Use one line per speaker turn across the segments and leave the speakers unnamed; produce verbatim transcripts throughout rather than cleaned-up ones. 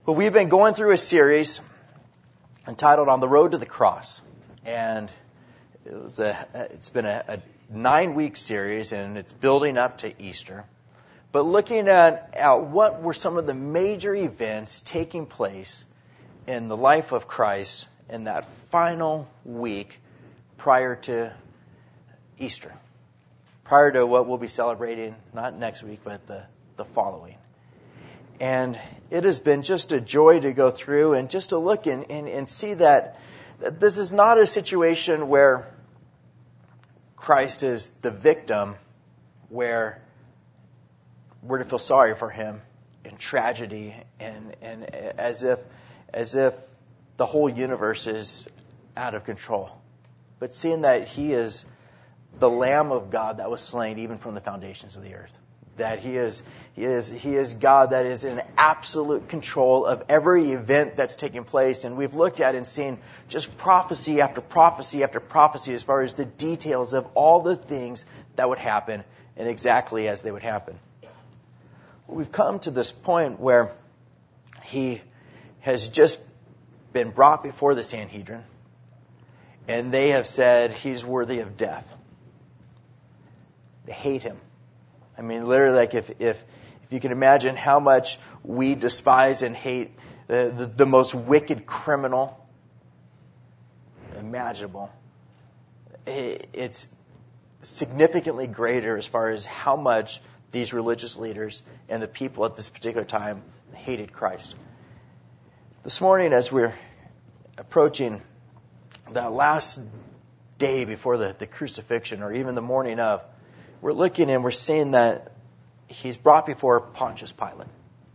But we've been going through a series entitled On the Road to the Cross. And it was a, it's been a, a nine-week series, and it's building up to Easter. But looking at, at what were some of the major events taking place in the life of Christ in that final week prior to Easter. Prior to what we'll be celebrating, not next week, but the, the following. And it has been just a joy to go through and just to look and, and, and see that, that this is not a situation where Christ is the victim, where we're to feel sorry for him in tragedy and, and as if as if the whole universe is out of control. But seeing that he is the Lamb of God that was slain even from the foundations of the earth. That he is, he is, he is God that is in absolute control of every event that's taking place. And we've looked at and seen just prophecy after prophecy after prophecy as far as the details of all the things that would happen and exactly as they would happen. We've come to this point where he has just been brought before the Sanhedrin, and they have said he's worthy of death. They hate him. I mean, literally, like if, if if you can imagine how much we despise and hate the, the, the most wicked criminal imaginable, it, it's significantly greater as far as how much these religious leaders and the people at this particular time hated Christ. This morning, as we're approaching that last day before the, the crucifixion, or even the morning of, we're looking and we're seeing that he's brought before Pontius Pilate.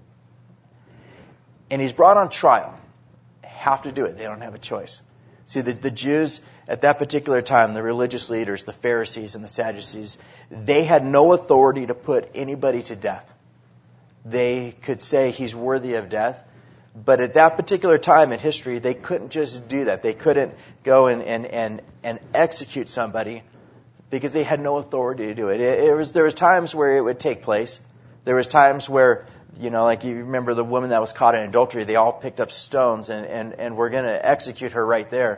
And he's brought on trial. Have to do it. They don't have a choice. See, the, the Jews at that particular time, the religious leaders, the Pharisees and the Sadducees, they had no authority to put anybody to death. They could say he's worthy of death. But at that particular time in history, they couldn't just do that. They couldn't go and, and, and, and execute somebody, because they had no authority to do it. It, it was there was times where it would take place. There was times where, you know, like you remember the woman that was caught in adultery. They all picked up stones and, and, and were going to execute her right there.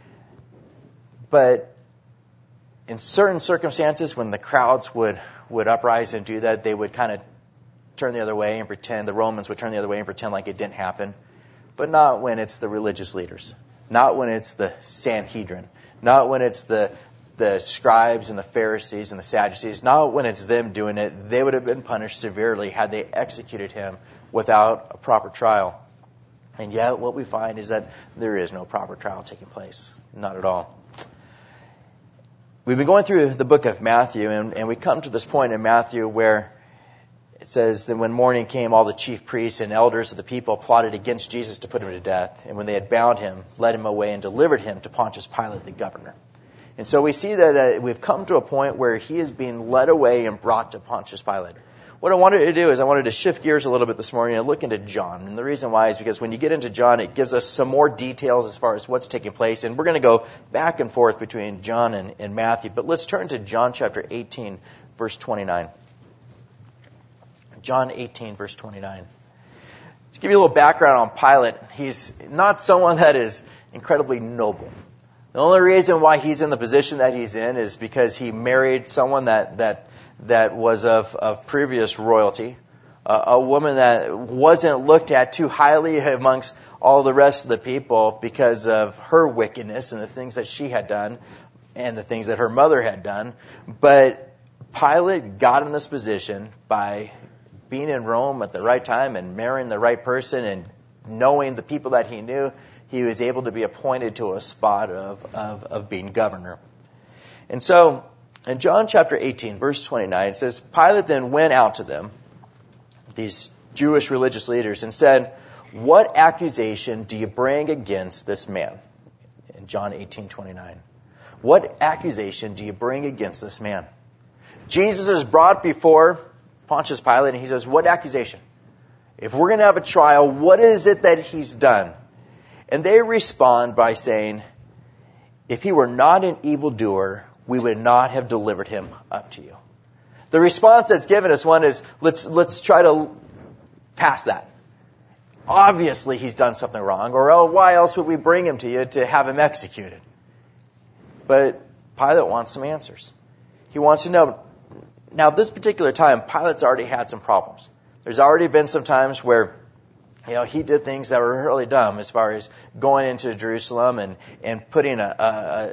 But in certain circumstances, when the crowds would, would uprise and do that, they would kind of turn the other way and pretend, the Romans would turn the other way and pretend like it didn't happen. But not when it's the religious leaders. Not when it's the Sanhedrin. Not when it's the the scribes and the Pharisees and the Sadducees. Not when it's them doing it. They would have been punished severely had they executed him without a proper trial. And yet what we find is that there is no proper trial taking place. Not at all. We've been going through the book of Matthew, and, and we come to this point in Matthew where it says that when morning came, all the chief priests and elders of the people plotted against Jesus to put him to death. And when they had bound him, led him away and delivered him to Pontius Pilate, the governor. And so we see that uh, we've come to a point where he is being led away and brought to Pontius Pilate. What I wanted to do is I wanted to shift gears a little bit this morning and look into John. And the reason why is because when you get into John, it gives us some more details as far as what's taking place. And we're going to go back and forth between John and, and Matthew. But let's turn to John chapter eighteen, verse twenty-nine. John eighteen, verse twenty-nine. To give you a little background on Pilate, he's not someone that is incredibly noble. The only reason why he's in the position that he's in is because he married someone that that that was of, of previous royalty, uh, a woman that wasn't looked at too highly amongst all the rest of the people because of her wickedness and the things that she had done and the things that her mother had done. But Pilate got in this position by being in Rome at the right time and marrying the right person and knowing the people that he knew. He was able to be appointed to a spot of, of, of being governor. And so, in John chapter eighteen, verse twenty-nine, it says, Pilate then went out to them, these Jewish religious leaders, and said, "What accusation do you bring against this man?" In John eighteen twenty-nine. What accusation do you bring against this man? Jesus is brought before Pontius Pilate, and he says, what accusation? If we're going to have a trial, what is it that he's done? And they respond by saying, if he were not an evildoer, we would not have delivered him up to you. The response that's given us, one is, let's let's try to pass that. Obviously he's done something wrong, or else why else would we bring him to you to have him executed? But Pilate wants some answers. He wants to know. Now, this particular time, Pilate's already had some problems. There's already been some times where, you know, he did things that were really dumb as far as going into Jerusalem and, and putting a, a, a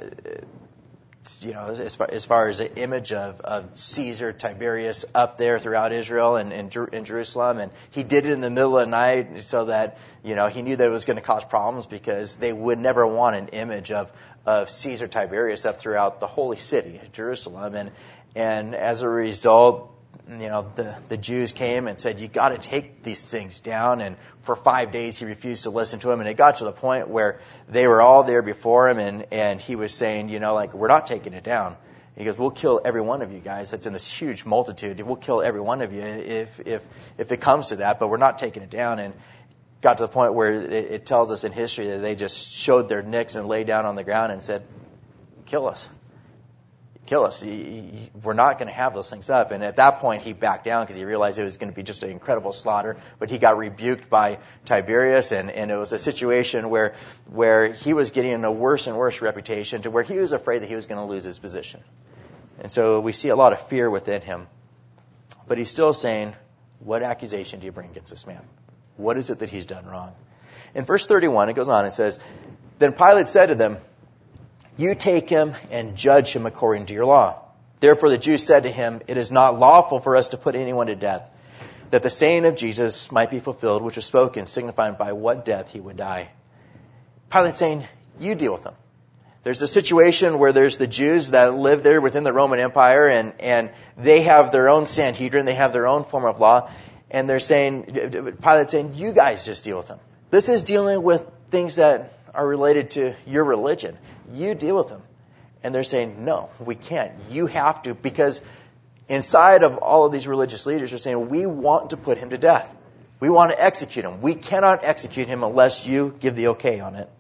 you know, as far, as far as the image of, of Caesar Tiberius up there throughout Israel and, and in Jerusalem. And he did it in the middle of the night so that, you know, he knew that it was going to cause problems because they would never want an image of, of Caesar Tiberius up throughout the holy city, Jerusalem. And, and as a result, you know, the, the Jews came and said, you got to take these things down. And for five days, he refused to listen to them. And it got to the point where they were all there before him. And, and he was saying, you know, like, we're not taking it down. He goes, we'll kill every one of you guys that's in this huge multitude. We'll kill every one of you if, if, if it comes to that, but we're not taking it down. And got to the point where it, it tells us in history that they just showed their nicks and laid down on the ground and said, kill us. Kill us. We're not going to have those things up. And at that point, he backed down because he realized it was going to be just an incredible slaughter. But he got rebuked by Tiberius, and, and it was a situation where where he was getting a worse and worse reputation to where he was afraid that he was going to lose his position. And so we see a lot of fear within him. But he's still saying, what accusation do you bring against this man? What is it that he's done wrong? In verse thirty-one, it goes on, it says, then Pilate said to them, you take him and judge him according to your law. Therefore the Jews said to him, it is not lawful for us to put anyone to death, that the saying of Jesus might be fulfilled, which was spoken, signifying by what death he would die. Pilate's saying, you deal with them. There's a situation where there's the Jews that live there within the Roman Empire, and, and they have their own Sanhedrin, they have their own form of law, and they're saying, Pilate's saying, you guys just deal with them. This is dealing with things that are related to your religion. You deal with them. And they're saying, no, we can't. You have to, because inside of all of these religious leaders are saying, we want to put him to death. We want to execute him. We cannot execute him unless you give the okay on it.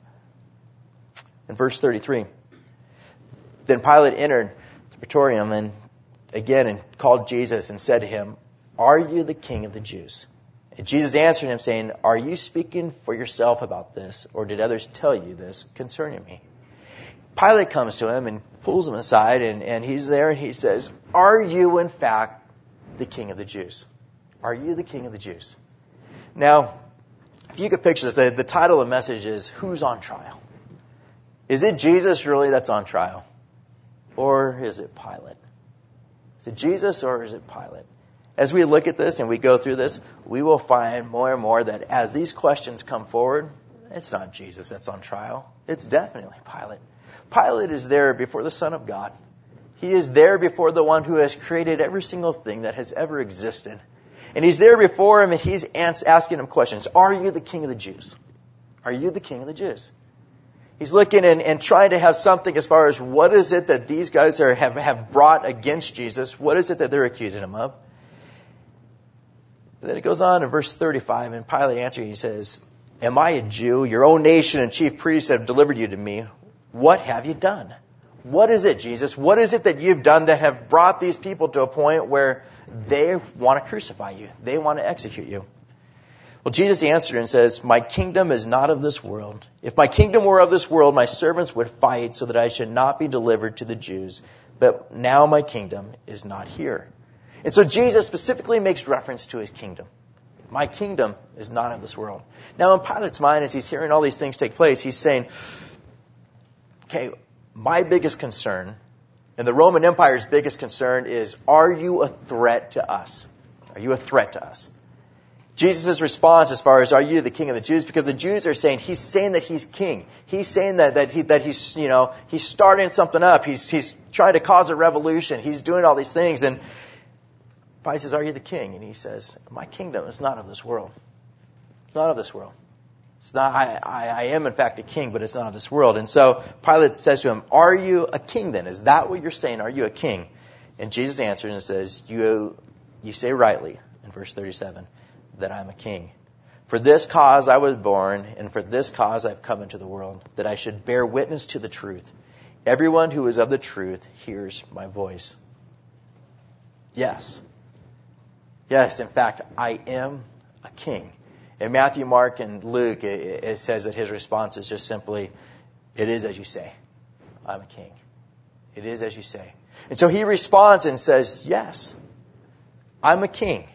In verse thirty-three, then Pilate entered the praetorium and again and called Jesus and said to him, are you the king of the Jews? And Jesus answered him, saying, are you speaking for yourself about this, or did others tell you this concerning me? Pilate comes to him and pulls him aside, and, and he's there, and he says, are you, in fact, the king of the Jews? Are you the king of the Jews? Now, if you could picture this, the title of the message is, who's on trial? Is it Jesus really that's on trial? Or is it Pilate? Is it Jesus or is it Pilate? As we look at this and we go through this, we will find more and more that as these questions come forward, it's not Jesus that's on trial. It's definitely Pilate. Pilate is there before the Son of God. He is there before the one who has created every single thing that has ever existed. And he's there before him and he's asking him questions. Are you the king of the Jews? Are you the king of the Jews? He's looking and, and trying to have something as far as what is it that these guys are, have, have brought against Jesus? What is it that they're accusing him of? And then it goes on in verse thirty-five, and Pilate answered, he says, am I a Jew? Your own nation and chief priests have delivered you to me. What have you done? What is it, Jesus? What is it that you've done that have brought these people to a point where they want to crucify you? They want to execute you. Well, Jesus answered and says, my kingdom is not of this world. If my kingdom were of this world, my servants would fight so that I should not be delivered to the Jews. But now my kingdom is not here. And so Jesus specifically makes reference to his kingdom. My kingdom is not of this world. Now in Pilate's mind, as he's hearing all these things take place, he's saying, okay, my biggest concern, and the Roman Empire's biggest concern is, are you a threat to us? Are you a threat to us? Jesus' response as far as, are you the king of the Jews? Because the Jews are saying, he's saying that he's king. He's saying that, that, he, that he's, you know, he's starting something up. He's, he's trying to cause a revolution. He's doing all these things. And Pilate says, are you the king? And he says, my kingdom is not of this world. It's not of this world. It's not, I, I, I am in fact a king, but it's not of this world. And so Pilate says to him, are you a king then? Is that what you're saying? Are you a king? And Jesus answers and says, you, you say rightly, in verse thirty-seven, that I am a king. For this cause I was born, and for this cause I've come into the world, that I should bear witness to the truth. Everyone who is of the truth hears my voice. Yes. Yes, in fact, I am a king. In Matthew, Mark, and Luke, it, it says that his response is just simply, it is as you say. I'm a king. It is as you say. And so he responds and says, yes, I'm a king.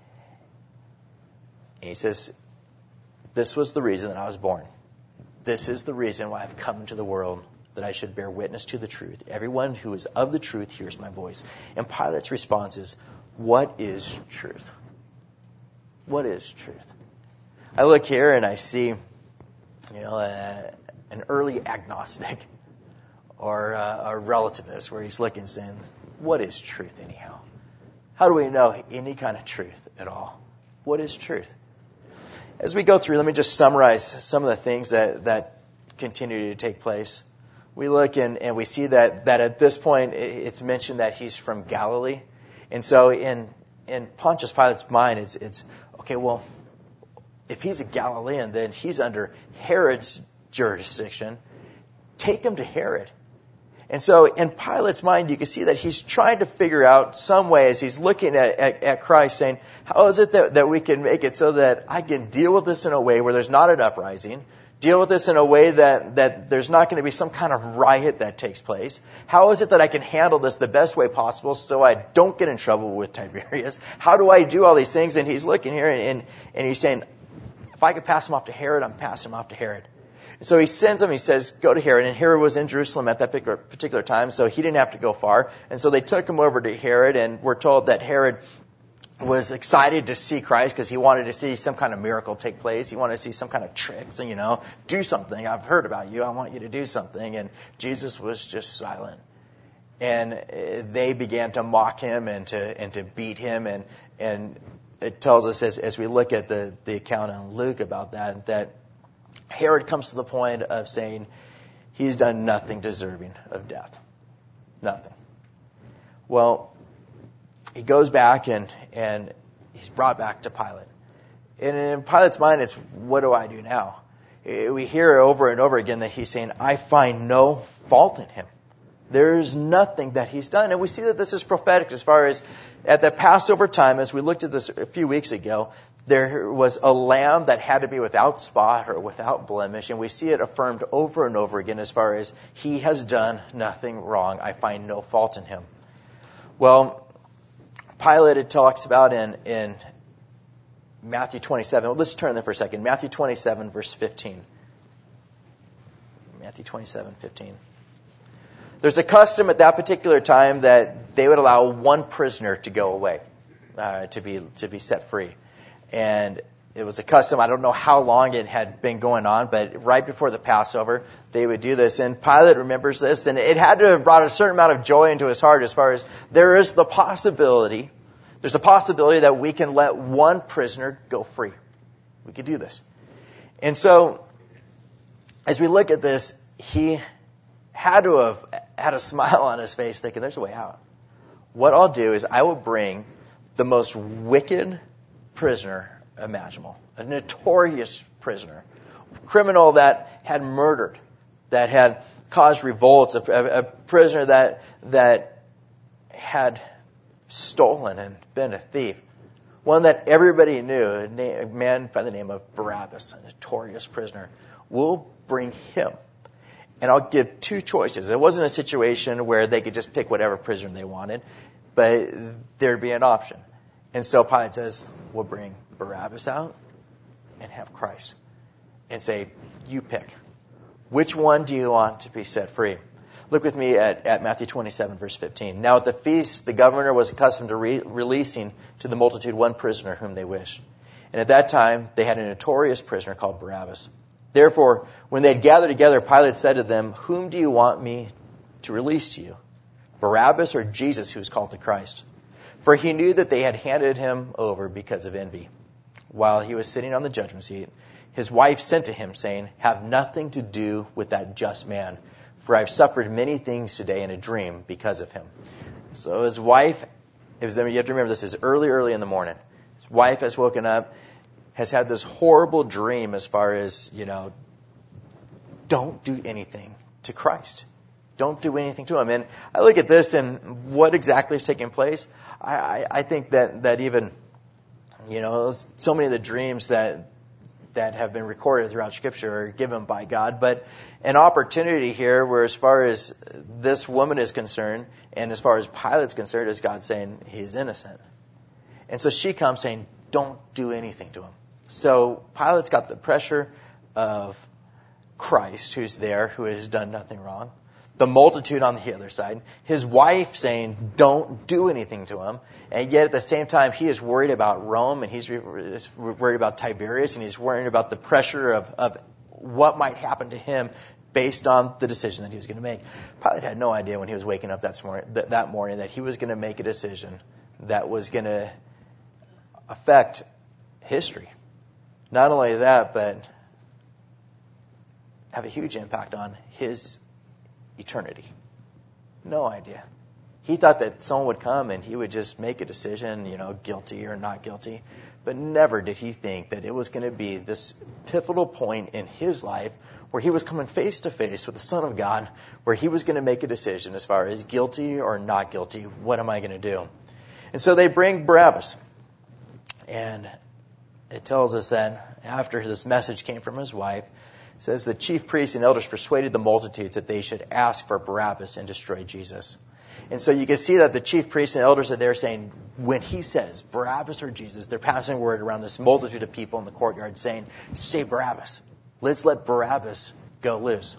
And he says, this was the reason that I was born. This is the reason why I've come into the world, that I should bear witness to the truth. Everyone who is of the truth hears my voice. And Pilate's response is, what is truth? What is truth? I look here and I see, you know, a, an early agnostic or a, a relativist where he's looking saying, what is truth anyhow? How do we know any kind of truth at all? What is truth? As we go through, let me just summarize some of the things that, that continue to take place. We look and, and we see that, that at this point it's mentioned that he's from Galilee. And so in in Pontius Pilate's mind, it's, it's okay, well, if he's a Galilean, then he's under Herod's jurisdiction. Take him to Herod. And so in Pilate's mind, you can see that he's trying to figure out some way as he's looking at, at, at Christ saying, how is it that, that we can make it so that I can deal with this in a way where there's not an uprising, deal with this in a way that, that there's not going to be some kind of riot that takes place? How is it that I can handle this the best way possible so I don't get in trouble with Tiberius? How do I do all these things? And he's looking here and, and, and he's saying, if I could pass him off to Herod, I'm passing him off to Herod. So he sends him, he says, go to Herod. And Herod was in Jerusalem at that particular time, so he didn't have to go far. And so they took him over to Herod, and we're told that Herod was excited to see Christ because he wanted to see some kind of miracle take place. He wanted to see some kind of tricks and, you know, do something. I've heard about you. I want you to do something. And Jesus was just silent. And they began to mock him and to and to beat him. And, and it tells us as, as we look at the, the account in Luke about that, that Herod comes to the point of saying he's done nothing deserving of death. Nothing. Well, he goes back and, and he's brought back to Pilate. And in Pilate's mind, it's, what do I do now? We hear over and over again that he's saying, I find no fault in him. There's nothing that he's done. And we see that this is prophetic as far as at the Passover time, as we looked at this a few weeks ago, there was a lamb that had to be without spot or without blemish. And we see it affirmed over and over again as far as he has done nothing wrong. I find no fault in him. Well, Pilate, it talks about in, in Matthew twenty-seven. Well, let's turn there for a second. Matthew twenty-seven, verse fifteen. Matthew twenty-seven, fifteen. There's a custom at that particular time that they would allow one prisoner to go away, uh, to be to be set free. And it was a custom. I don't know how long it had been going on, but right before the Passover, they would do this. And Pilate remembers this, and it had to have brought a certain amount of joy into his heart as far as there is the possibility, there's a possibility that we can let one prisoner go free. We could do this. And so, as we look at this, he had to have had a smile on his face thinking, there's a way out. What I'll do is I will bring the most wicked prisoner imaginable, a notorious prisoner, criminal that had murdered, that had caused revolts, a, a, a prisoner that that had stolen and been a thief, one that everybody knew, a, na- a man by the name of Barabbas, a notorious prisoner. We'll bring him. And I'll give two choices. It wasn't a situation where they could just pick whatever prisoner they wanted, but there'd be an option. And so Pilate says, we'll bring Barabbas out and have Christ. And say, you pick. Which one do you want to be set free? Look with me at, at Matthew twenty-seven, verse fifteen. Now at the feast, the governor was accustomed to re- releasing to the multitude one prisoner whom they wished. And at that time, they had a notorious prisoner called Barabbas. Therefore, when they had gathered together, Pilate said to them, whom do you want me to release to you? Barabbas or Jesus, who is called the Christ? For he knew that they had handed him over because of envy. While he was sitting on the judgment seat, his wife sent to him, saying, have nothing to do with that just man, for I've suffered many things today in a dream because of him. So his wife, it was, you have to remember this is early, early in the morning. His wife has woken up, has had this horrible dream as far as, you know, don't do anything to Christ. Don't do anything to him. And I look at this and what exactly is taking place. I, I, I think that, that even, you know, so many of the dreams that that have been recorded throughout Scripture are given by God, but an opportunity here where as far as this woman is concerned and as far as Pilate's concerned is God saying he's innocent. And so she comes saying, don't do anything to him. So Pilate's got the pressure of Christ, who's there, who has done nothing wrong. The multitude on the other side. His wife saying, don't do anything to him. And yet at the same time, he is worried about Rome, and he's worried about Tiberius, and he's worried about the pressure of, of what might happen to him based on the decision that he was going to make. Pilate had no idea when he was waking up that morning, that morning that he was going to make a decision that was going to affect history. Not only that, but have a huge impact on his eternity. No idea. He thought that someone would come and he would just make a decision, you know, guilty or not guilty. But never did he think that it was going to be this pivotal point in his life where he was coming face to face with the Son of God, where he was going to make a decision as far as guilty or not guilty. What am I going to do? And so they bring Barabbas. And it tells us that after this message came from his wife, it says the chief priests and elders persuaded the multitudes that they should ask for Barabbas and destroy Jesus. And so you can see that the chief priests and elders are there saying, when he says Barabbas or Jesus, they're passing word around this multitude of people in the courtyard saying, say Barabbas. Let's let Barabbas go loose.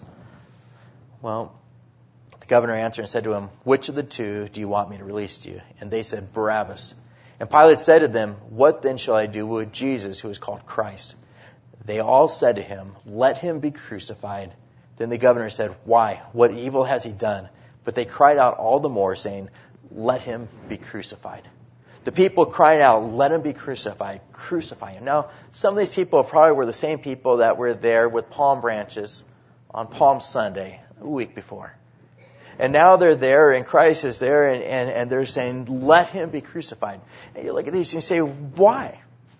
Well, the governor answered and said to him, which of the two do you want me to release to you? And they said, Barabbas. And Pilate said to them, what then shall I do with Jesus, who is called Christ? They all said to him, let him be crucified. Then the governor said, why? What evil has he done? But they cried out all the more, saying, let him be crucified. The people cried out, let him be crucified, crucify him. Now, some of these people probably were the same people that were there with palm branches on Palm Sunday, a week before. And now they're there, and Christ is there, and, and, and they're saying, let him be crucified. And you look at these and you say, why?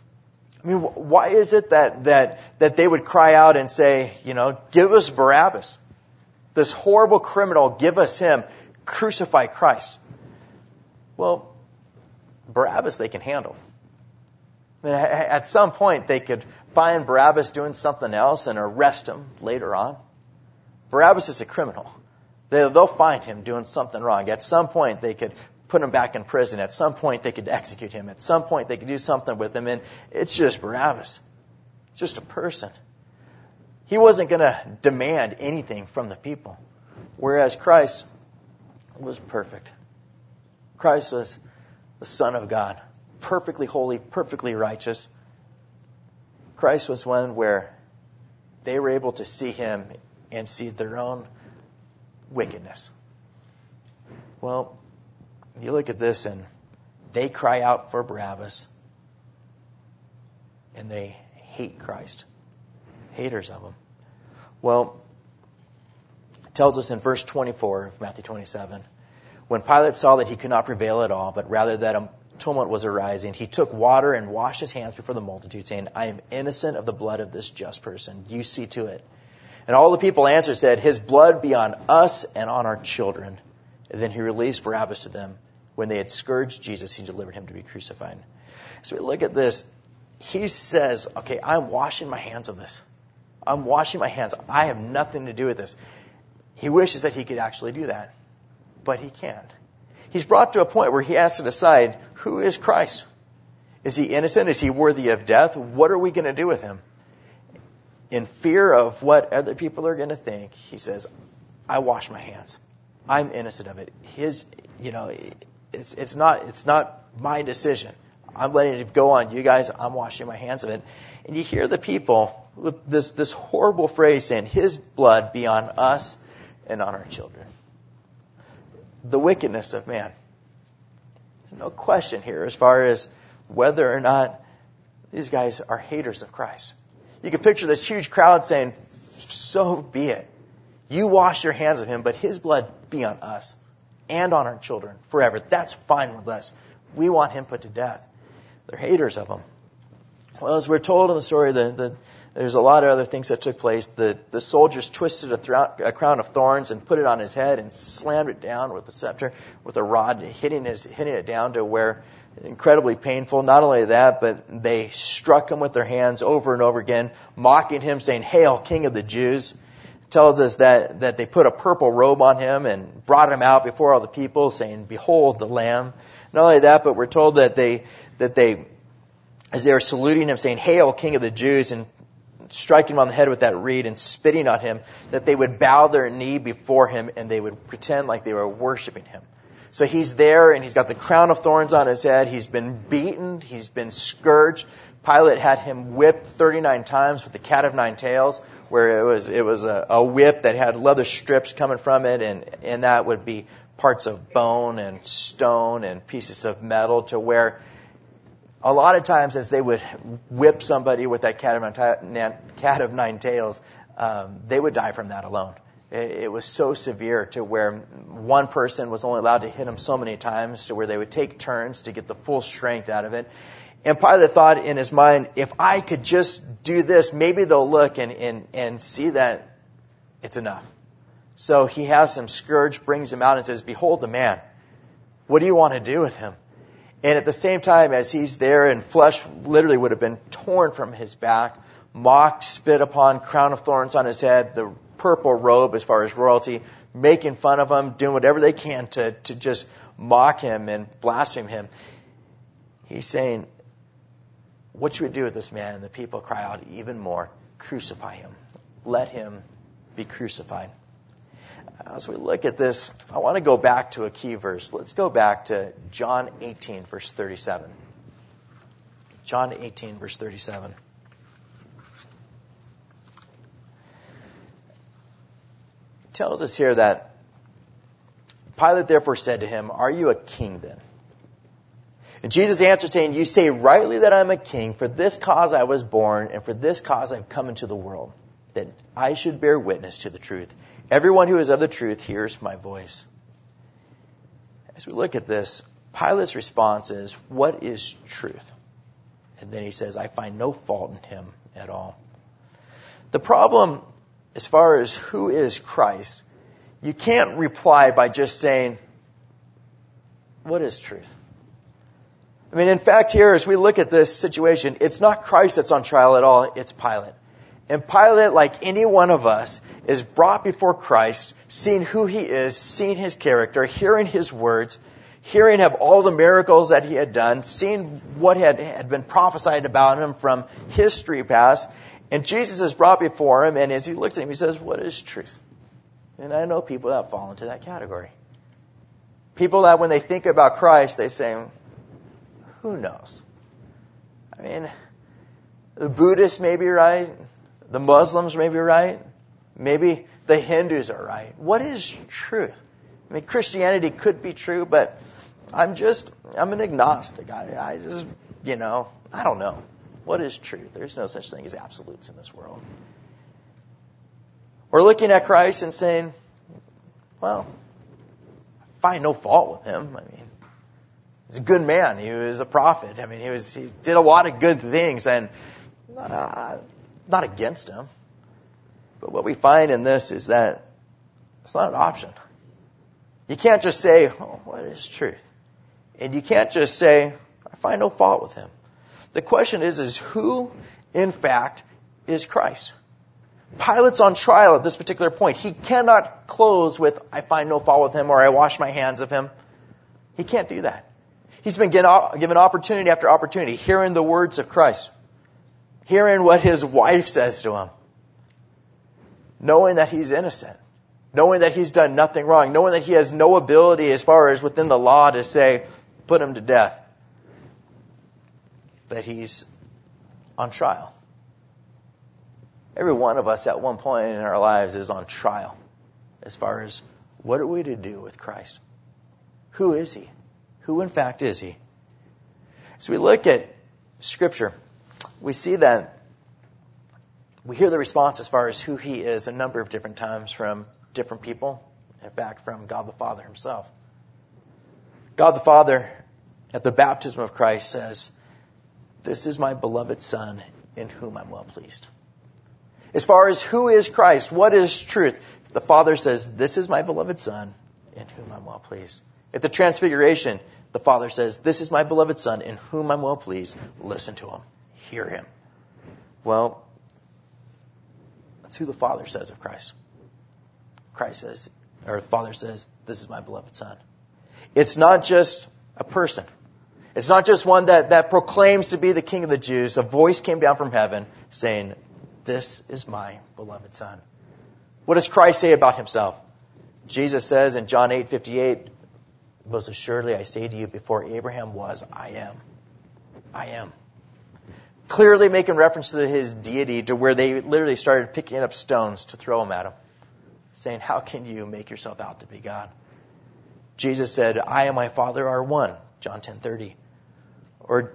I mean, why is it that, that, that they would cry out and say, you know, give us Barabbas, this horrible criminal, give us him, crucify Christ? Well, Barabbas they can handle. I mean, at some point they could find Barabbas doing something else and arrest him later on. Barabbas is a criminal. They'll find him doing something wrong. At some point they could put him back in prison. At some point they could execute him. At some point they could do something with him. And it's just Barabbas. Just a person. He wasn't going to demand anything from the people. Whereas Christ was perfect. Christ was the Son of God. Perfectly holy, perfectly righteous. Christ was one where they were able to see him and see their own wickedness. Well, you look at this and they cry out for Barabbas and they hate Christ. Haters of him. Well, it tells us in verse twenty-four of Matthew twenty-seven, when Pilate saw that he could not prevail at all, but rather that a tumult was arising, he took water and washed his hands before the multitude, saying, I am innocent of the blood of this just person. You see to it. And all the people answered, said, his blood be on us and on our children. And then he released Barabbas to them. When they had scourged Jesus, he delivered him to be crucified. So we look at this. He says, okay, I'm washing my hands of this. I'm washing my hands. I have nothing to do with this. He wishes that he could actually do that, but he can't. He's brought to a point where he has to decide, who is Christ? Is he innocent? Is he worthy of death? What are we going to do with him? In fear of what other people are going to think, he says, I wash my hands. I'm innocent of it. His, you know, it's it's not it's not my decision. I'm letting it go on you guys. I'm washing my hands of it. And you hear the people with this this horrible phrase saying, his blood be on us and on our children. The wickedness of man. There's no question here as far as whether or not these guys are haters of Christ. You can picture this huge crowd saying, so be it. You wash your hands of him, but his blood be on us and on our children forever. That's fine with us. We want him put to death. They're haters of him. Well, as we're told in the story, the, the, there's a lot of other things that took place. The, the soldiers twisted a, thro- a crown of thorns and put it on his head and slammed it down with a scepter, with a rod, hitting, his, hitting it down to where incredibly painful. Not only that, but they struck him with their hands over and over again, mocking him, saying, "Hail, King of the Jews." It tells us that, that they put a purple robe on him and brought him out before all the people, saying, "Behold the Lamb." Not only that, but we're told that they, that they, as they were saluting him, saying, "Hail, King of the Jews," and striking him on the head with that reed and spitting on him, that they would bow their knee before him and they would pretend like they were worshiping him. So he's there and he's got the crown of thorns on his head. He's been beaten. He's been scourged. Pilate had him whipped thirty-nine times with the cat of nine tails, where it was it was a, a whip that had leather strips coming from it, and, and that would be parts of bone and stone and pieces of metal, to where a lot of times as they would whip somebody with that cat of nine, cat of nine tails, um, they would die from that alone. It, it was so severe to where one person was only allowed to hit him so many times, to where they would take turns to get the full strength out of it. And Pilate thought in his mind, if I could just do this, maybe they'll look and, and, and see that it's enough. So he has him scourged, brings him out and says, "Behold the man. What do you want to do with him?" And at the same time, as he's there, and flesh literally would have been torn from his back, mocked, spit upon, crown of thorns on his head, the purple robe as far as royalty, making fun of him, doing whatever they can to, to just mock him and blaspheme him. He's saying, what should we do with this man? And the people cry out even more, "Crucify him. Let him be crucified." As we look at this, I want to go back to a key verse. Let's go back to John eighteen, verse thirty-seven. John eighteen, verse thirty-seven. It tells us here that Pilate therefore said to him, "Are you a king then?" And Jesus answered, saying, "You say rightly that I am a king. For this cause I was born, and for this cause I have come into the world, that I should bear witness to the truth. Everyone who is of the truth hears my voice." As we look at this, Pilate's response is, what is truth? And then he says, I find no fault in him at all. The problem, as far as who is Christ, you can't reply by just saying, what is truth? I mean, in fact, here, as we look at this situation, it's not Christ that's on trial at all, it's Pilate. And Pilate, like any one of us, is brought before Christ, seeing who he is, seeing his character, hearing his words, hearing of all the miracles that he had done, seeing what had, had been prophesied about him from history past. And Jesus is brought before him, and as he looks at him, he says, what is truth? And I know people that fall into that category. People that when they think about Christ, they say, who knows? I mean, the Buddhists may be right. The Muslims may be right. Maybe the Hindus are right. What is truth? I mean, Christianity could be true, but I'm just, I'm an agnostic. I, I just, you know, I don't know. What is truth? There's no such thing as absolutes in this world. We're looking at Christ and saying, well, I find no fault with him. I mean, he's a good man. He was a prophet. I mean, he was, he did a lot of good things, and uh, not against him. But what we find in this is that it's not an option. You can't just say, oh, what is truth? And you can't just say, I find no fault with him. The question is, is who, in fact, is Christ? Pilate's on trial at this particular point. He cannot close with, I find no fault with him, or I wash my hands of him. He can't do that. He's been given opportunity after opportunity, hearing the words of Christ, hearing what his wife says to him, knowing that he's innocent, knowing that he's done nothing wrong, knowing that he has no ability as far as within the law to say, put him to death. But he's on trial. Every one of us at one point in our lives is on trial as far as what are we to do with Christ? Who is he? Who in fact is he? As we look at Scripture, we see that we hear the response as far as who he is a number of different times from different people. In fact, from God the Father himself. God the Father, at the baptism of Christ, says, this is my beloved Son in whom I'm well pleased. As far as who is Christ, what is truth? The Father says, this is my beloved Son in whom I'm well pleased. At the Transfiguration, The Father says, this is my beloved Son, in whom I'm well pleased. Listen to him. Hear him. Well, that's who the Father says of Christ. Christ says, or the Father says, this is my beloved Son. It's not just a person. It's not just one that, that proclaims to be the King of the Jews. A voice came down from heaven saying, this is my beloved Son. What does Christ say about himself? Jesus says in John eight fifty-eight, most assuredly I say to you, before Abraham was, I am. I am. Clearly making reference to his deity, to where they literally started picking up stones to throw him at him, saying, how can you make yourself out to be God? Jesus said, I and my Father are one, John ten thirty. Or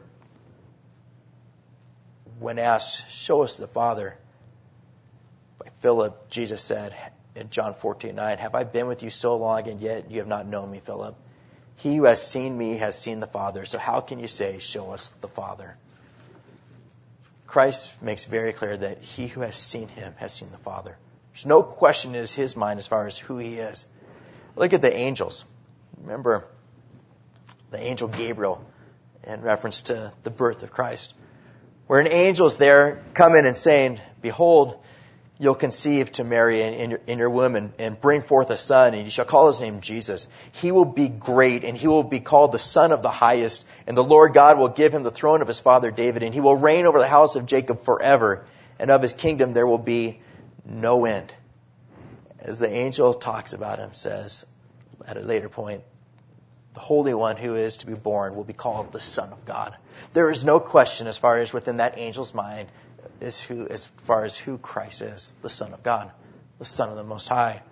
when asked, show us the Father, by Philip, Jesus said in John fourteen nine, have I been with you so long and yet you have not known me, Philip? He who has seen me has seen the Father. So how can you say, show us the Father? Christ makes very clear that he who has seen him has seen the Father. There's no question in his mind as far as who he is. Look at the angels. Remember the angel Gabriel in reference to the birth of Christ, where an angel is there coming and saying, behold, you'll conceive to Mary in, in, your, in your womb and, and bring forth a son, and you shall call his name Jesus. He will be great, and he will be called the Son of the Highest, and the Lord God will give him the throne of his father David, and he will reign over the house of Jacob forever, and of his kingdom there will be no end. As the angel talks about him, says at a later point, the Holy One who is to be born will be called the Son of God. There is no question as far as within that angel's mind is who, as far as who Christ is, the Son of God, the Son of the Most High.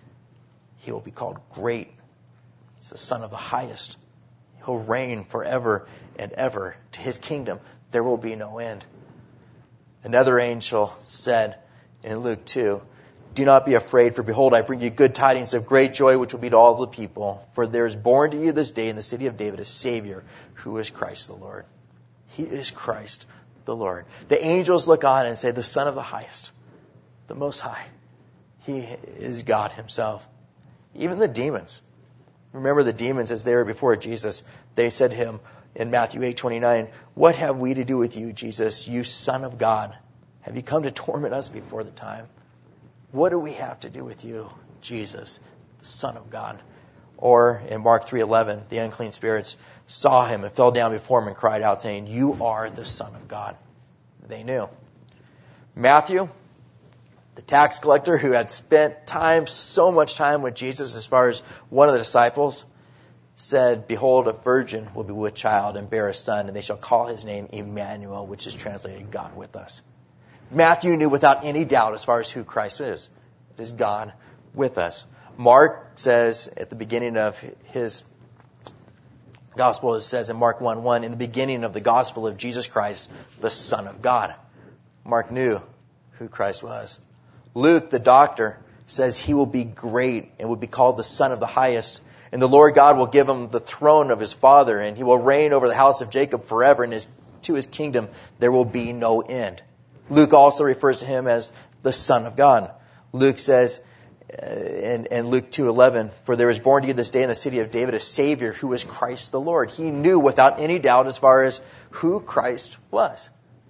He will be called great. He's the Son of the Highest. He'll reign forever and ever. To his kingdom there will be no end. Another angel said in Luke two, do not be afraid, for behold, I bring you good tidings of great joy, which will be to all the people. For there is born to you this day in the city of David a Savior, who is Christ the Lord. He is Christ the Lord. The angels look on and say, the Son of the Highest, the Most High. He is God himself. Even the demons. Remember the demons as they were before Jesus. They said to him in Matthew eight twenty-nine, what have we to do with you, Jesus, you Son of God? Have you come to torment us before the time? What do we have to do with you, Jesus, the Son of God? Or in Mark three eleven, the unclean spirits saw him and fell down before him and cried out, saying, you are the Son of God. They knew. Matthew, the tax collector who had spent time, so much time with Jesus as far as one of the disciples, said, behold, a virgin will be with child and bear a son, and they shall call his name Emmanuel, which is translated God with us. Matthew knew without any doubt as far as who Christ is. It is God with us. Mark says at the beginning of his gospel, it says in Mark one one, in the beginning of the gospel of Jesus Christ, the Son of God. Mark knew who Christ was. Luke, the doctor, says he will be great and will be called the Son of the Highest. And the Lord God will give him the throne of his father, and he will reign over the house of Jacob forever, and his, to his kingdom there will be no end. Luke also refers to him as the Son of God. Luke says uh, in, in Luke two eleven, for there is born to you this day in the city of David a Savior who is Christ the Lord. He knew without any doubt as far as who Christ was.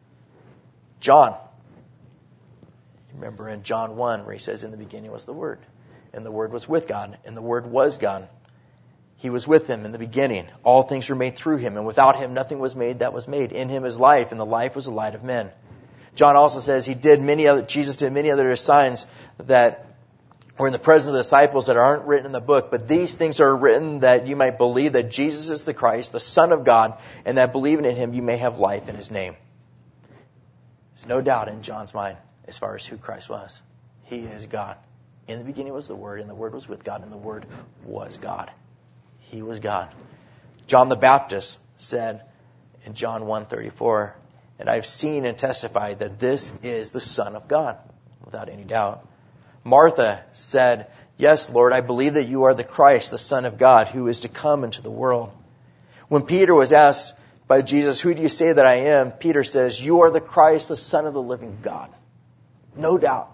John. Remember in John one where he says, in the beginning was the Word, and the Word was with God, and the Word was God. He was with him in the beginning. All things were made through him, and without him nothing was made that was made. In him is life, and the life was the light of men. John also says he did many other, Jesus did many other signs that were in the presence of the disciples that aren't written in the book, but these things are written that you might believe that Jesus is the Christ, the Son of God, and that believing in him you may have life in his name. There's no doubt in John's mind as far as who Christ was. He is God. In the beginning was the Word, and the Word was with God, and the Word was God. He was God. John the Baptist said in John one thirty-four, and I've seen and testified that this is the Son of God, without any doubt. Martha said, yes, Lord, I believe that you are the Christ, the Son of God, who is to come into the world. When Peter was asked by Jesus, who do you say that I am? Peter says, you are the Christ, the Son of the living God. No doubt.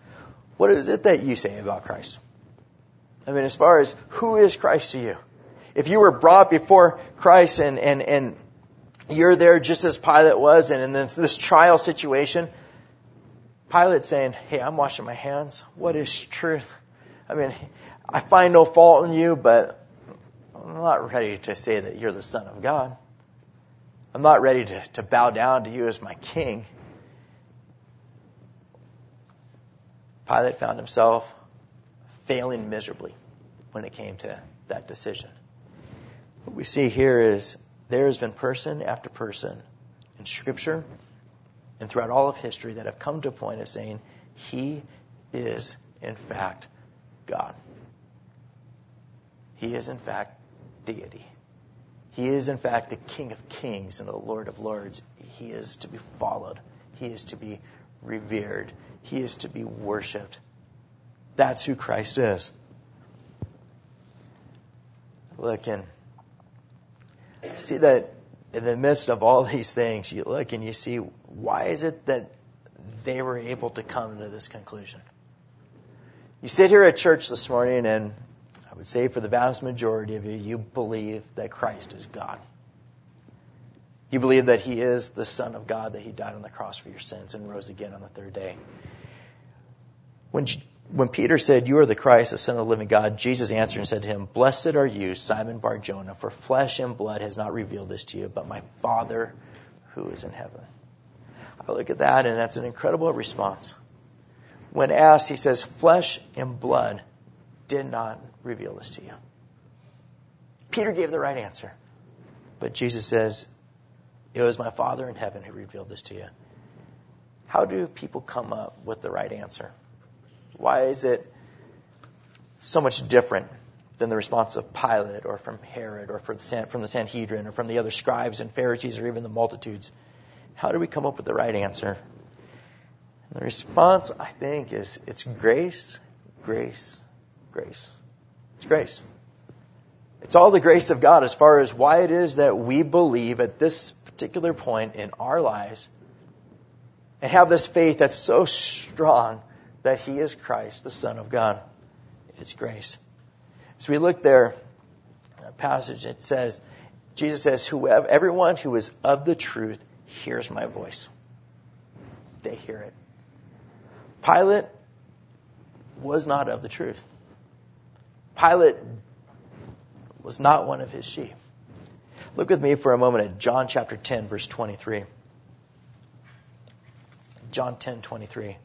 What is it that you say about Christ? I mean, as far as who is Christ to you? If you were brought before Christ and, and, and you're there just as Pilate was, and in this, this trial situation, Pilate saying, hey, I'm washing my hands. What is truth? I mean, I find no fault in you, but I'm not ready to say that you're the Son of God. I'm not ready to, to bow down to you as my king. Pilate found himself failing miserably when it came to that decision. What we see here is there has been person after person in Scripture and throughout all of history that have come to a point of saying, He is in fact God. He is in fact deity. He is in fact the King of Kings and the Lord of Lords. He is to be followed. He is to be revered. He is to be worshipped. That's who Christ is. Look, and see that in the midst of all these things, you look and you see, why is it that they were able to come to this conclusion? You sit here at church this morning, and I would say for the vast majority of you, you believe that Christ is God. You believe that He is the Son of God, that He died on the cross for your sins and rose again on the third day. When When Peter said, you are the Christ, the Son of the living God, Jesus answered and said to him, blessed are you, Simon Bar-Jonah, for flesh and blood has not revealed this to you, but my Father who is in heaven. I look at that, and that's an incredible response. When asked, he says, flesh and blood did not reveal this to you. Peter gave the right answer. But Jesus says, it was my Father in heaven who revealed this to you. How do people come up with the right answer? Why is it so much different than the response of Pilate or from Herod or from the Sanhedrin or from the other scribes and Pharisees or even the multitudes? How do we come up with the right answer? And the response, I think, is it's grace, grace, grace. It's grace. It's all the grace of God as far as why it is that we believe at this particular point in our lives and have this faith that's so strong that He is Christ, the Son of God. It's grace. So we look there, in a passage, it says, Jesus says, whoever, everyone who is of the truth hears my voice. They hear it. Pilate was not of the truth. Pilate was not one of His sheep. Look with me for a moment at John chapter ten, verse twenty-three. John ten, twenty-three.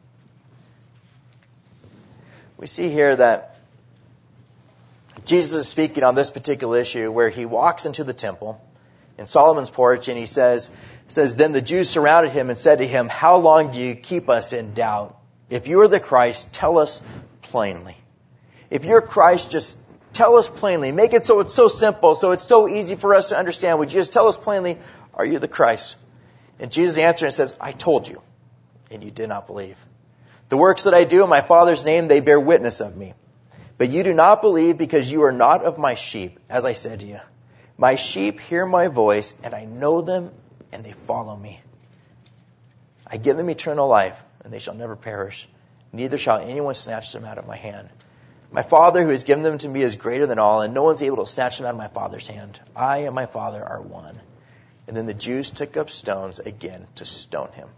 We see here that Jesus is speaking on this particular issue where He walks into the temple in Solomon's porch and He says, says, then the Jews surrounded Him and said to Him, how long do you keep us in doubt? If you are the Christ, tell us plainly. If you're Christ, just tell us plainly. Make it so it's so simple, so it's so easy for us to understand. Would you just tell us plainly, are you the Christ? And Jesus answered and says, I told you, and you did not believe. The works that I do in my Father's name, they bear witness of me. But you do not believe because you are not of my sheep, as I said to you. My sheep hear my voice, and I know them, and they follow me. I give them eternal life, and they shall never perish. Neither shall anyone snatch them out of my hand. My Father who has given them to me is greater than all, and no one's able to snatch them out of my Father's hand. I and my Father are one. And then the Jews took up stones again to stone Him.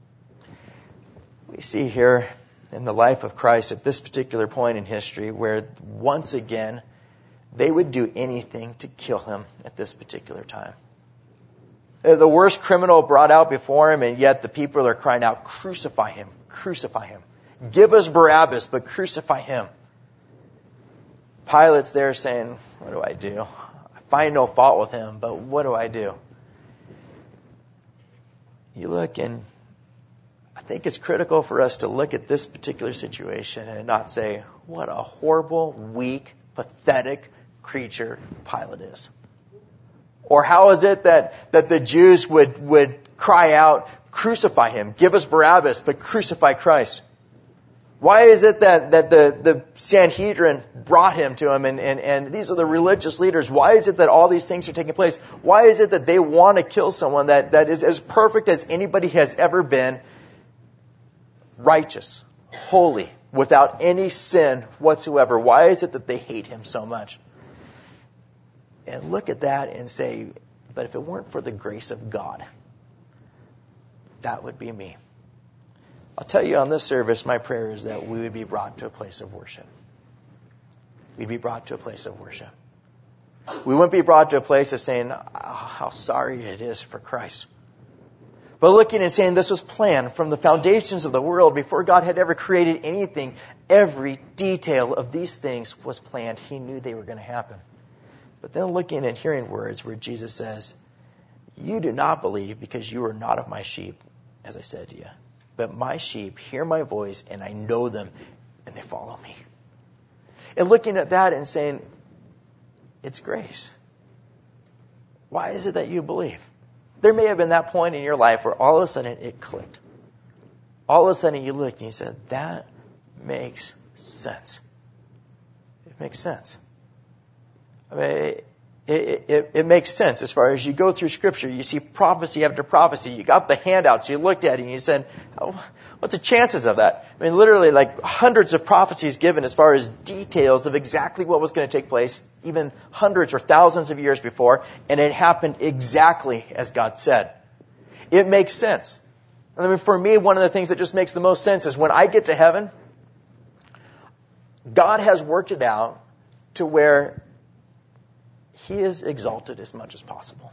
We see here in the life of Christ at this particular point in history where once again they would do anything to kill Him at this particular time. The worst criminal brought out before Him, and yet the people are crying out, crucify Him, crucify Him. Give us Barabbas, but crucify Him. Pilate's there saying, what do I do? I find no fault with Him, but what do I do? You look, and I think it's critical for us to look at this particular situation and not say, what a horrible, weak, pathetic creature Pilate is. Or how is it that, that the Jews would, would cry out, crucify Him, give us Barabbas, but crucify Christ? Why is it that, that the, the Sanhedrin brought Him to Him and, and, and these are the religious leaders? Why is it that all these things are taking place? Why is it that they want to kill someone that, that is as perfect as anybody has ever been, righteous, holy, without any sin whatsoever? Why is it that they hate Him so much? and look at that and say, but if it weren't for the grace of God, that would be me. I'll tell you on this service, my prayer is that we would be brought to a place of worship. We'd be brought to a place of worship. We wouldn't be brought to a place of saying, oh, how sorry it is for Christ. But looking and saying this was planned from the foundations of the world before God had ever created anything. Every detail of these things was planned. He knew they were going to happen. But then looking and hearing words where Jesus says, you do not believe because you are not of my sheep, as I said to you. But my sheep hear my voice and I know them and they follow me. And looking at that and saying, it's grace. Why is it that you believe? There may have been that point in your life where all of a sudden it clicked. All of a sudden you looked and you said, that makes sense. It makes sense. I mean, it, it, it, it makes sense as far as you go through Scripture. You see prophecy after prophecy. You got the handouts. You looked at it and you said, oh, what's the chances of that? I mean, literally like hundreds of prophecies given as far as details of exactly what was going to take place, even hundreds or thousands of years before, and it happened exactly as God said. It makes sense. I mean, for me, one of the things that just makes the most sense is when I get to heaven, God has worked it out to where He is exalted as much as possible.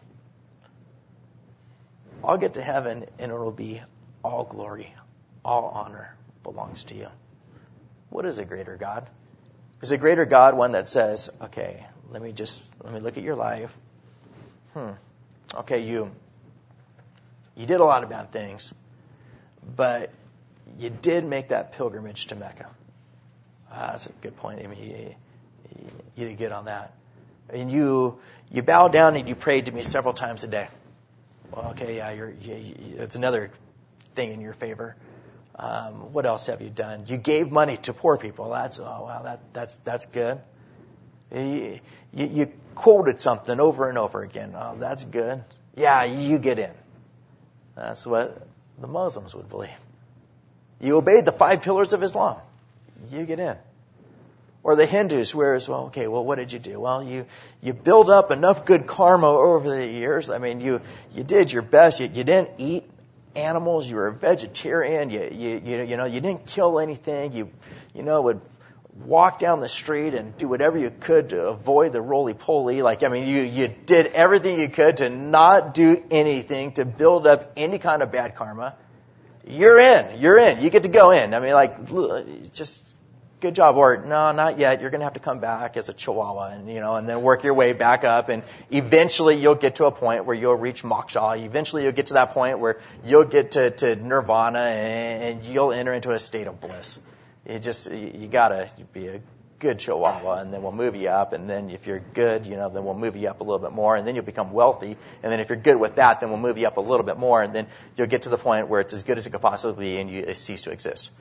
I'll get to heaven and it will be all glory, all honor belongs to you. What is a greater God? Is a greater God one that says, okay, let me just, let me look at your life. Hmm. Okay, you, you did a lot of bad things, but you did make that pilgrimage to Mecca. Ah, that's a good point. I mean, you, you, you did good on that. And you, you bowed down and you prayed to me several times a day. Well, okay, yeah, you're, you, you, it's another thing in your favor. Um, what else have you done? You gave money to poor people. That's, oh, wow, that, that's, that's good. You, you, you quoted something over and over again. Oh, that's good. Yeah, you get in. That's what the Muslims would believe. You obeyed the five pillars of Islam. You get in. Or the Hindus, whereas, well, okay, well, what did you do? Well, you, you build up enough good karma over the years. I mean, you, you did your best. You, you didn't eat animals. You were a vegetarian. You, you, you, you know, you didn't kill anything. You, you know, would walk down the street and do whatever you could to avoid the roly-poly. Like, I mean, you, you did everything you could to not do anything to build up any kind of bad karma. You're in. You're in. You get to go in. I mean, like, just... good job. Or, no, not yet. You're going to have to come back as a chihuahua and, you know, and then work your way back up. And eventually you'll get to a point where you'll reach moksha. Eventually you'll get to that point where you'll get to, to nirvana and, and you'll enter into a state of bliss. You just, you, you got to be a good chihuahua and then we'll move you up. And then if you're good, you know, then we'll move you up a little bit more and then you'll become wealthy. And then if you're good with that, then we'll move you up a little bit more. And then you'll get to the point where it's as good as it could possibly be and you cease to exist.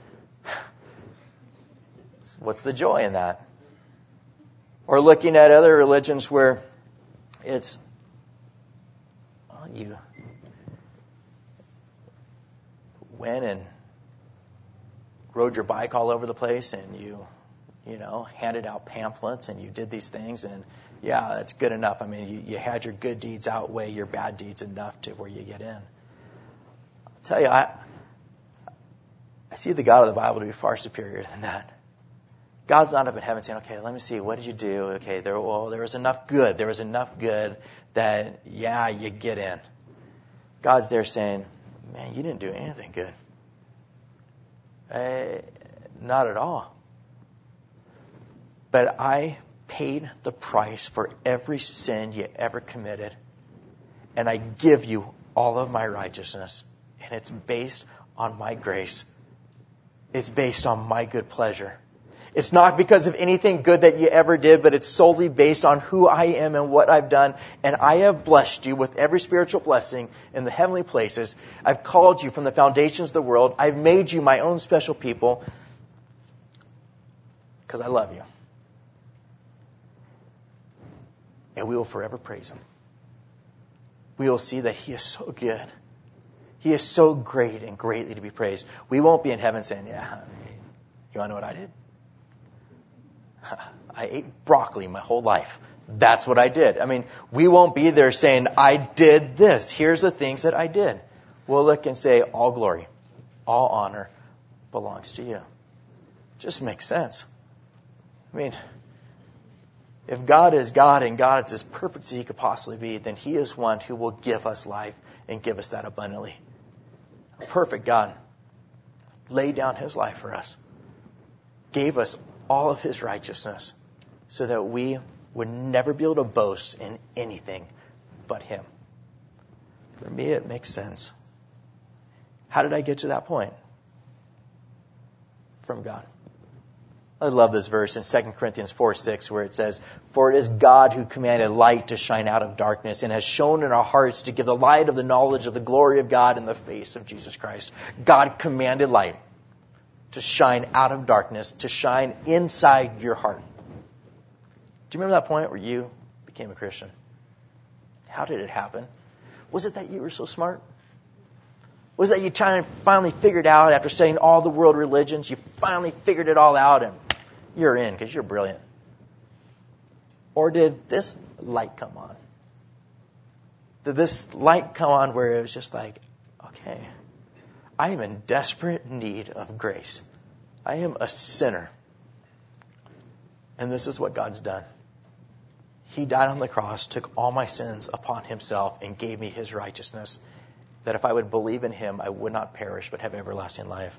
What's the joy in that? Or looking at other religions where it's, well, you went and rode your bike all over the place and you, you know, handed out pamphlets and you did these things and yeah, that's good enough. I mean, you, you had your good deeds outweigh your bad deeds enough to where you get in. I'll tell you, I, I see the God of the Bible to be far superior than that. God's not up in heaven saying, okay, let me see, what did you do? Okay, there, well, there was enough good. There was enough good that, yeah, you get in. God's there saying, man, you didn't do anything good. Uh, not at all. But I paid the price for every sin you ever committed. And I give you all of my righteousness. And it's based on my grace. It's based on my good pleasure. It's not because of anything good that you ever did, but it's solely based on who I am and what I've done. And I have blessed you with every spiritual blessing in the heavenly places. I've called you from the foundations of the world. I've made you my own special people because I love you. And we will forever praise Him. We will see that He is so good. He is so great and greatly to be praised. We won't be in heaven saying, yeah, you want to know what I did? I ate broccoli my whole life. That's what I did. I mean, we won't be there saying, I did this. Here's the things that I did. We'll look and say, all glory, all honor belongs to you. Just makes sense. I mean, if God is God and God is as perfect as he could possibly be, then he is one who will give us life and give us that abundantly. A perfect God laid down his life for us, gave us all of his righteousness so that we would never be able to boast in anything but him. For me, it makes sense. How did I get to that point? From God. I love this verse in Second Corinthians four six where it says, for it is God who commanded light to shine out of darkness and has shown in our hearts to give the light of the knowledge of the glory of God in the face of Jesus Christ. God commanded light to shine out of darkness, to shine inside your heart. Do you remember that point where you became a Christian? How did it happen? Was it that you were so smart? Was it that you trying to finally figured out after studying all the world religions, you finally figured it all out and you're in because you're brilliant? Or did this light come on? Did this light come on where it was just like, okay, I am in desperate need of grace. I am a sinner. And this is what God's done. He died on the cross, took all my sins upon himself, and gave me his righteousness, that if I would believe in him, I would not perish, but have everlasting life.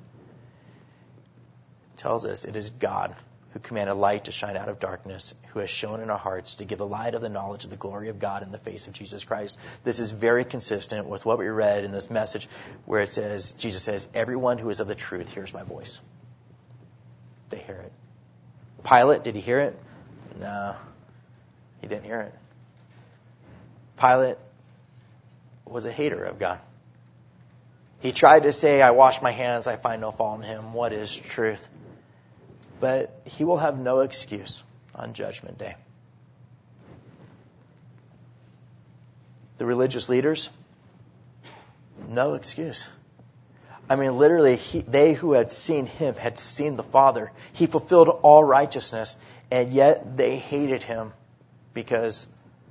It tells us it is God who commanded light to shine out of darkness, who has shown in our hearts to give the light of the knowledge of the glory of God in the face of Jesus Christ. This is very consistent with what we read in this message, where it says, Jesus says, everyone who is of the truth hears my voice. They hear it. Pilate, did he hear it? No. He didn't hear it. Pilate was a hater of God. He tried to say, I wash my hands, I find no fault in him. What is truth? But he will have no excuse on Judgment Day. The religious leaders, no excuse. I mean, literally, he, they who had seen him had seen the Father. He fulfilled all righteousness, and yet they hated him because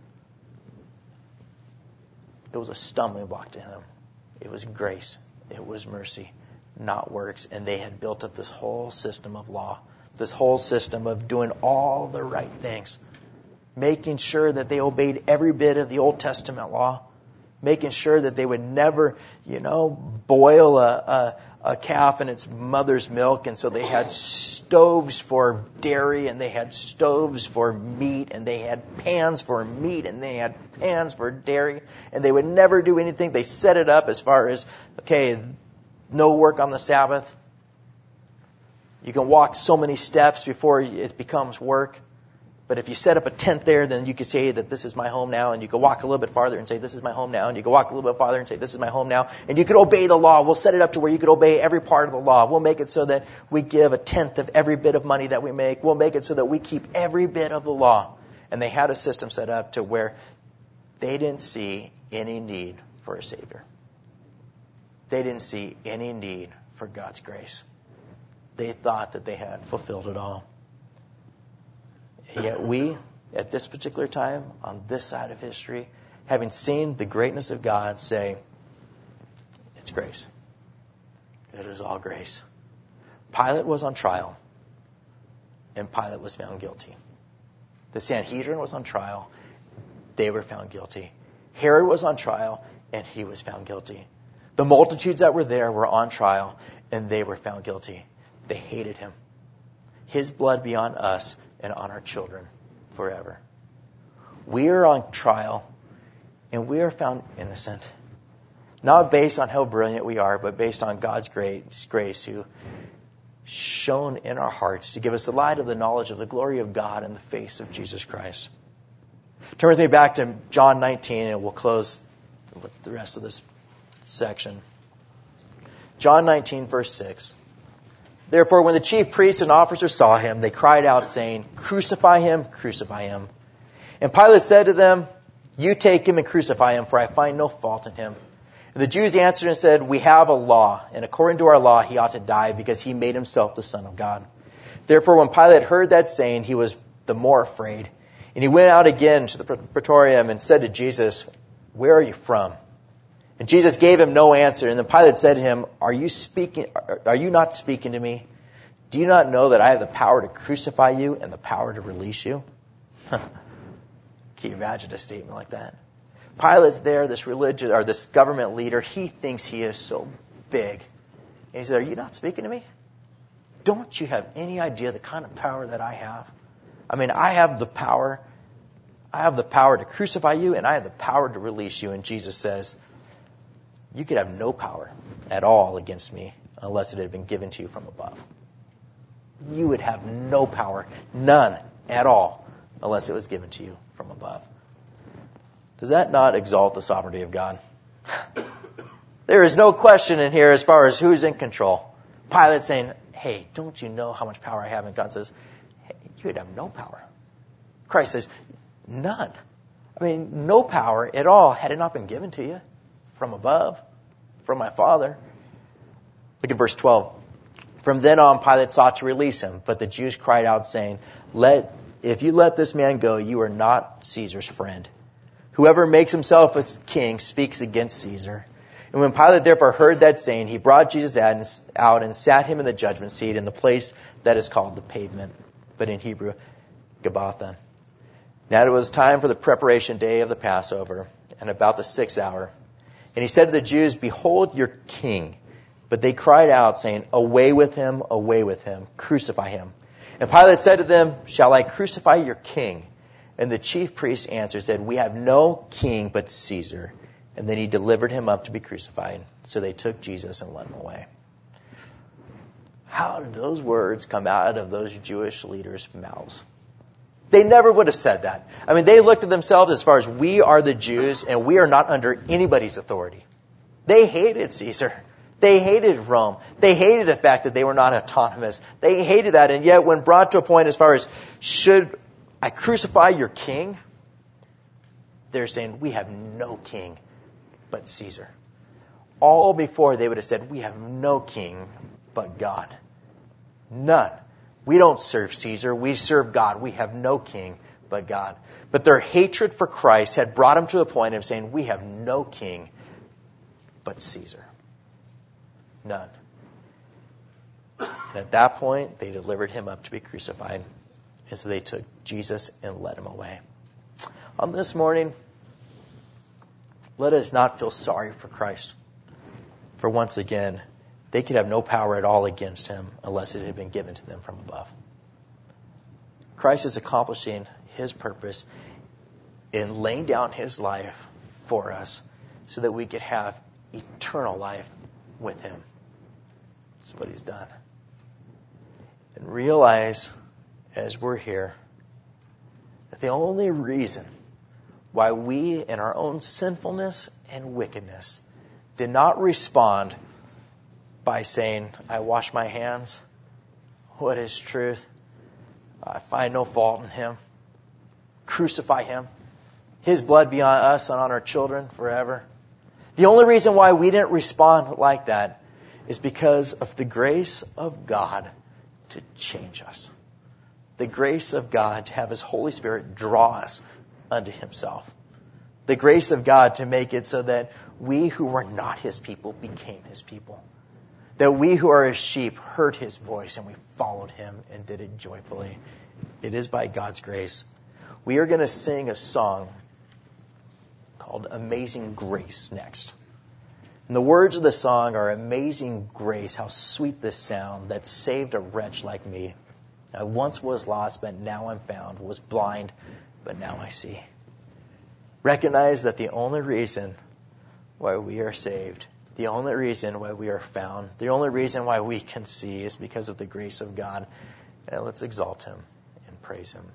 it was a stumbling block to him. It was grace. It was mercy, not works. And they had built up this whole system of law, this whole system of doing all the right things, making sure that they obeyed every bit of the Old Testament law, making sure that they would never, you know, boil a, a, a calf in its mother's milk. And so they had stoves for dairy, and they had stoves for meat, and they had pans for meat, and they had pans for dairy. And they would never do anything. They set it up as far as, okay, no work on the Sabbath. You can walk so many steps before it becomes work. But if you set up a tent there, then you can say that this is my home now. And you can walk a little bit farther and say, this is my home now. And you can walk a little bit farther and say, this is my home now. And you can obey the law. We'll set it up to where you can obey every part of the law. We'll make it so that we give a tenth of every bit of money that we make. We'll make it so that we keep every bit of the law. And they had a system set up to where they didn't see any need for a Savior. They didn't see any need for God's grace. They thought that they had fulfilled it all. Yet we, at this particular time, on this side of history, having seen the greatness of God, say, it's grace. It is all grace. Pilate was on trial, and Pilate was found guilty. The Sanhedrin was on trial. They were found guilty. Herod was on trial, and he was found guilty. The multitudes that were there were on trial, and they were found guilty. They hated him. His blood be on us and on our children forever. We are on trial, and we are found innocent. Not based on how brilliant we are, but based on God's grace, grace who shone in our hearts to give us the light of the knowledge of the glory of God in the face of Jesus Christ. Turn with me back to John nineteen, and we'll close with the rest of this section. John nineteen, verse six. Therefore, when the chief priests and officers saw him, they cried out, saying, crucify him, crucify him. And Pilate said to them, you take him and crucify him, for I find no fault in him. And the Jews answered and said, we have a law, and according to our law he ought to die, because he made himself the Son of God. Therefore, when Pilate heard that saying, he was the more afraid. And And he went out again to the praetorium and said to Jesus, "Where are you from?" And Jesus gave him no answer. And then Pilate said to him, Are you speaking? Are you not speaking to me? Do you not know that I have the power to crucify you and the power to release you? Can you imagine a statement like that? Pilate's there, this religious or this government leader. He thinks he is so big. And he said, "Are you not speaking to me? Don't you have any idea the kind of power that I have? I mean, I have the power. I have the power to crucify you, and I have the power to release you." And Jesus says, "You could have no power at all against me unless it had been given to you from above." You would have no power, none at all, unless it was given to you from above. Does that not exalt the sovereignty of God? There is no question in here as far as who's in control. Pilate saying, "Hey, don't you know how much power I have?" And God says, "Hey, you would have no power." Christ says, "None." I mean, no power at all had it not been given to you from above, from my Father. Look at verse twelve. From then on, Pilate sought to release him, but the Jews cried out, saying, "Let if you let this man go, you are not Caesar's friend. Whoever makes himself a king speaks against Caesar." And when Pilate therefore heard that saying, he brought Jesus out and sat him in the judgment seat in the place that is called the Pavement, but in Hebrew, Gabbatha. Now it was time for the preparation day of the Passover, and about the sixth hour. And he said to the Jews, "Behold your king." But they cried out, saying, "Away with him, away with him, crucify him." And Pilate said to them, "Shall I crucify your king?" And the chief priests answered, said, "We have no king but Caesar." And then he delivered him up to be crucified. So they took Jesus and led him away. How did those words come out of those Jewish leaders' mouths? They never would have said that. I mean, they looked at themselves as far as we are the Jews and we are not under anybody's authority. They hated Caesar. They hated Rome. They hated the fact that they were not autonomous. They hated that. And yet when brought to a point as far as, should I crucify your king? They're saying, we have no king but Caesar. All before they would have said, we have no king but God. None. We don't serve Caesar. We serve God. We have no king but God. But their hatred for Christ had brought them to the point of saying, we have no king but Caesar. None. And at that point, they delivered him up to be crucified. And so they took Jesus and led him away. On this morning, let us not feel sorry for Christ. For once again, they could have no power at all against him unless it had been given to them from above. Christ is accomplishing his purpose in laying down his life for us so that we could have eternal life with him. That's what he's done. And realize, as we're here, that the only reason why we, in our own sinfulness and wickedness, did not respond by saying, I wash my hands, what is truth? I find no fault in him. Crucify him. His blood be on us and on our children forever. The only reason why we didn't respond like that is because of the grace of God to change us. The grace of God to have his Holy Spirit draw us unto himself. The grace of God to make it so that we who were not his people became his people. That we who are his sheep heard his voice and we followed him and did it joyfully. It is by God's grace. We are going to sing a song called Amazing Grace next. And the words of the song are, Amazing grace, how sweet the sound that saved a wretch like me. I once was lost, but now I'm found, was blind, but now I see. Recognize that the only reason why we are saved, the only reason why we are found, the only reason why we can see is because of the grace of God. And let's exalt him and praise him.